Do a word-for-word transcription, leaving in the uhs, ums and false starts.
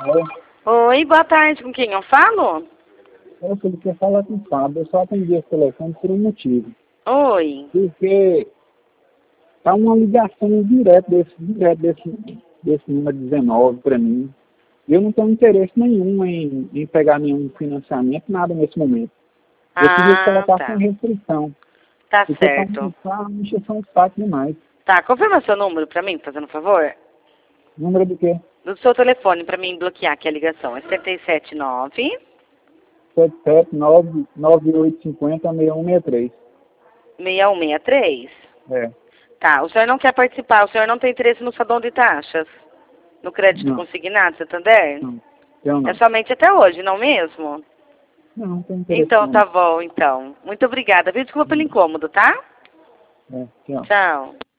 Oi, boa tarde. Com quem eu falo? Eu falei que ia falar com o Fábio, eu só atendi esse telefone por um motivo. Oi. Porque tá uma ligação direto desse, direto desse, desse número dezenove para mim. E eu não tenho interesse nenhum em, em pegar nenhum financiamento, nada nesse momento. Eu queria Ah, colocar tá. com restrição. Tá Porque tá certo. uma encheção de saco demais. Tá, confirma seu número pra mim, fazendo um favor. Número do quê? Do seu telefone pra mim bloquear aqui a ligação. É sete sete nove sete sete nove nove oito cinco zero seis um seis três. seis um seis três. É. Tá, o senhor não quer participar, o senhor não tem interesse no Fadão de Taxas? No crédito Não. consignado, Santander? Não. Eu não. É somente até hoje, não mesmo? Não, não tenho interesse Então, não. tá bom, então. Muito obrigada, viu? Desculpa pelo incômodo, tá? É, tchau. Tchau.